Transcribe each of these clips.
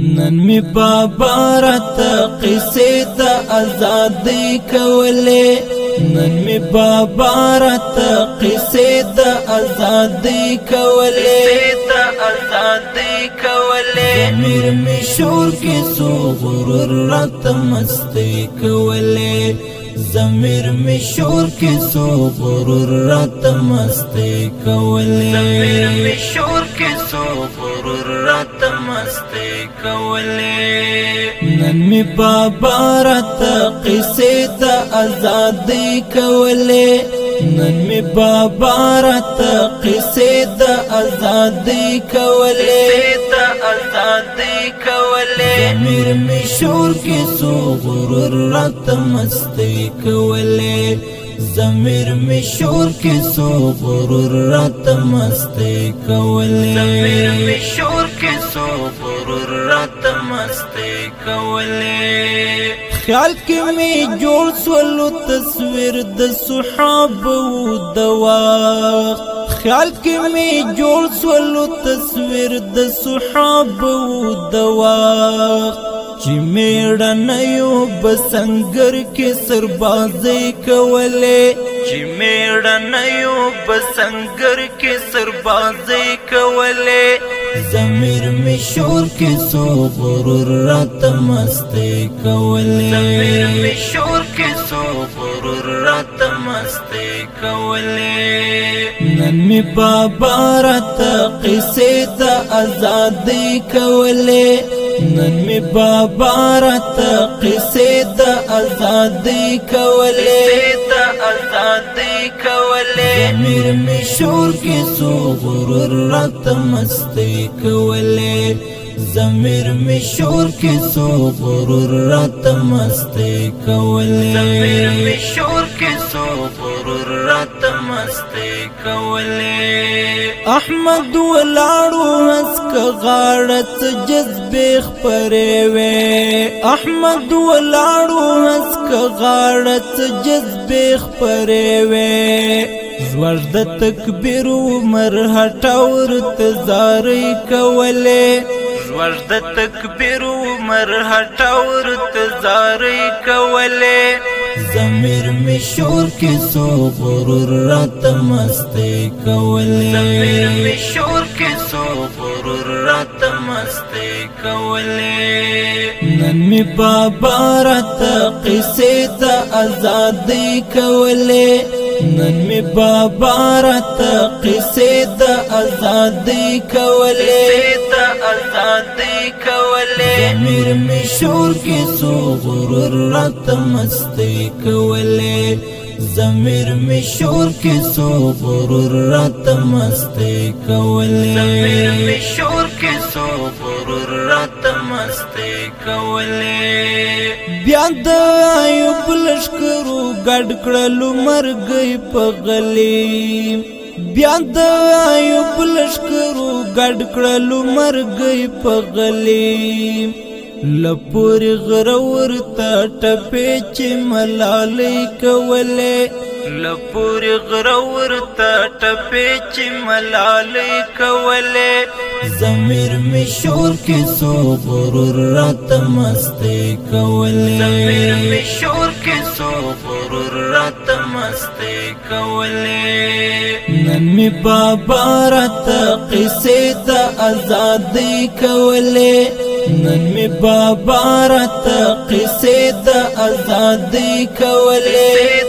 نن می بابارت قصه د آزادی کوله نن می بابارت قصه د آزادی کوله ضمیر می شور کی سو غرور رات مستی کوله ضمیر می شور کی سو غرور رات مستی کوله ضمیر می شور کی سو غرور رات مستی نن می بابارت قصه د آزادی کوله نن می بابارت قصه د آزادی کوله ضمیر می شور کی سو غرور رات مستی کوله ضمیر می شور کی سو غرور رات مستی کوله ضمیر می شور کی سو غرور رات مستی کوله خیال کی می جوړ سولو تصویر د صحابه او دوا خیال کی می جوړ سولو تصویر د صحابه او دوا چې میړنیو بسنګر کې سربازي کوله چې میړنیو بسنګر کې سربازي کوله ضمیر می شور کې سو غرور رات مستی کوله ضمیر می شور کې سو غرور رات مستی کوله نن می بابارت قصه د آزادی کوله نن می بابارت قصه د آزادی کوله ضمیر می شور کی سو غرور رات مستی کوله ضمیر می شور کی سو غرور رات مستی کوله ضمیر می شور کی سو غرور رات مستی کوله احمد ولاړو اسک غاړت جذبه خپره وې احمد ولاړو اسک غاړت جذبه خپره وې زورد تکبیر عمر هټاور تزاری کوله زورد تکبیر عمر هټاور تزاری کوله ضمیر می شور کی سو غرور رات مستی کوله ضمیر می شور کی سو غرور رات مستی کوله نن می بابارت قصه د آزادی کوله نن می بابارت قصه د آزادی کوله ضمیر می شور کی سو غرور رات مستی کوله ضمیر می شور کی سو غرور رات مستی کوله ضمیر می شور کی سو غرور رات مستی کوله بیا د ایوب لشکرو ګډ کړلو مرګ په غلی بیا د ایوب لشکرو ګډ کړلو مرګ په غلی لپور غرور تا ټپې چې ملالۍ کوله لپور غرور تا ټپې چې ملالۍ کوله ضمیر می شور کی سو غرور رات مستی کوله ضمیر می شور کی سو غرور رات مستی کوله نن می بابارت قصه د آزادی کوله نن می بابارت قصه د آزادی کوله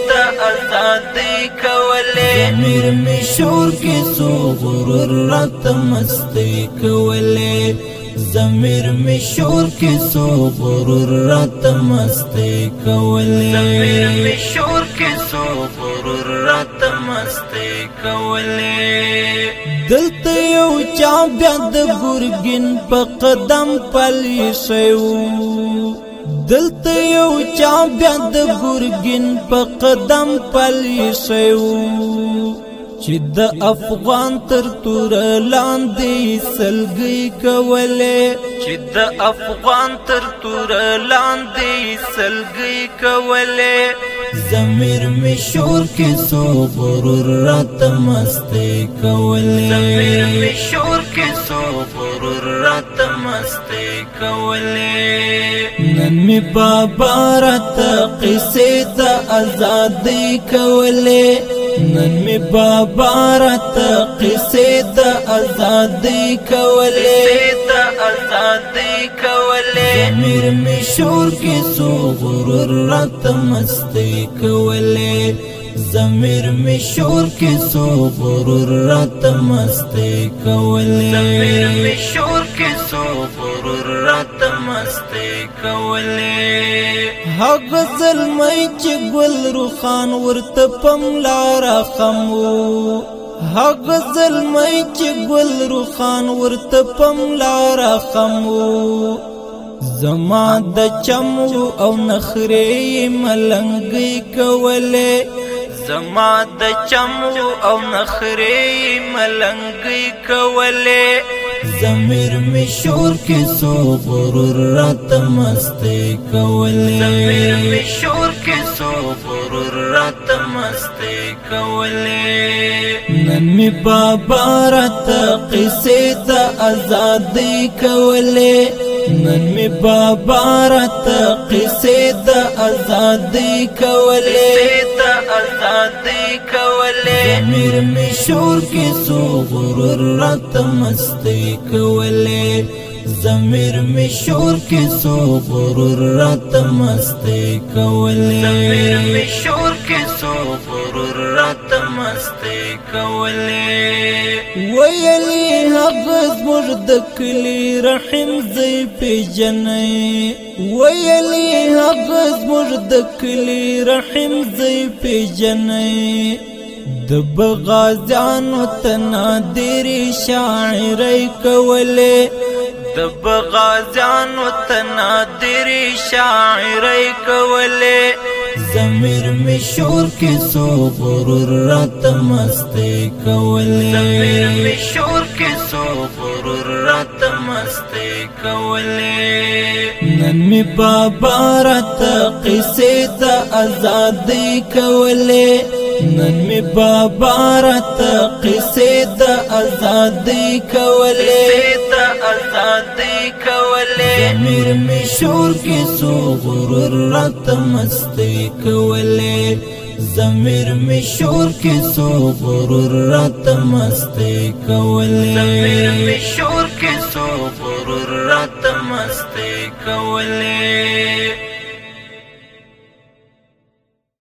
ضمیر می شور کی سو غرور رات مستی کوله ضمیر می شور کی سو غرور رات مستی کوله ضمیر می شور کی سو غرور رات مستی کوله دلته یو چا بیا د ګورګین په قدم پلی شو دلته یو چا بیا د ګورګین په قدم پلی شو چې د افغان تر تور لاندې سلګي کوله چې د افغان تر تور لاندې سلګي کوله ضمیر می شور کې سو غرور رات مستی کولې ضمیر می شور کې سو غرور رات مستی کولې نن می بابا رات قصې د آزادۍ کولې نن می بابا رات قصې د آزادۍ کولې ضمیر می شور کې سو غرور رات مستی کولې ضمیر می شور کې سو غرور رات مستی کولې ضمیر می شور کې سو غرور رات مستی کولې هغه ظلمي چې ګل روخان ورته پملار خمو هغه ظلمي چې ګل روخان ورته پملار خمو زما د چمو او نخرې ملنګي کولې زما د چمو او نخرې ملنګي کولې ضمیر می شور کې سو غرور رات مستی کولې ضمیر می شور کې سو غرور رات مستی کولې نن می بابا رات قصې د آزادۍ کولې نن می بابا رات قصې د آزادۍ کولې ضمیر می شور کې سو غرور رات مستی کولې ضمیر می شور کې سو غرور رات مستی کولې ضمیر می شور کې سو غرور رات مستی کولې ویلی حق زموږ د کلی رحم زی پیژنې ویلی حق زموږ د کلی رحم زی پیژنې د بغازانو تنادر شاعرۍ کولې د بغازانو تنادر شاعرۍ کولې ضمیر می شور کې سو غرور رات مستی کولې ضمیر می شور کې سو غرور رات مستی کولې نن می بابا رات قصې د آزادۍ کولې نن می بابا رات قصې د آزادۍ کولې ضمیر می شور کې سو غرور رات مستی کولې ضمیر می شور کې سو غرور رات مستی کولې ضمیر می شور کې سو غرور رات مستی کولې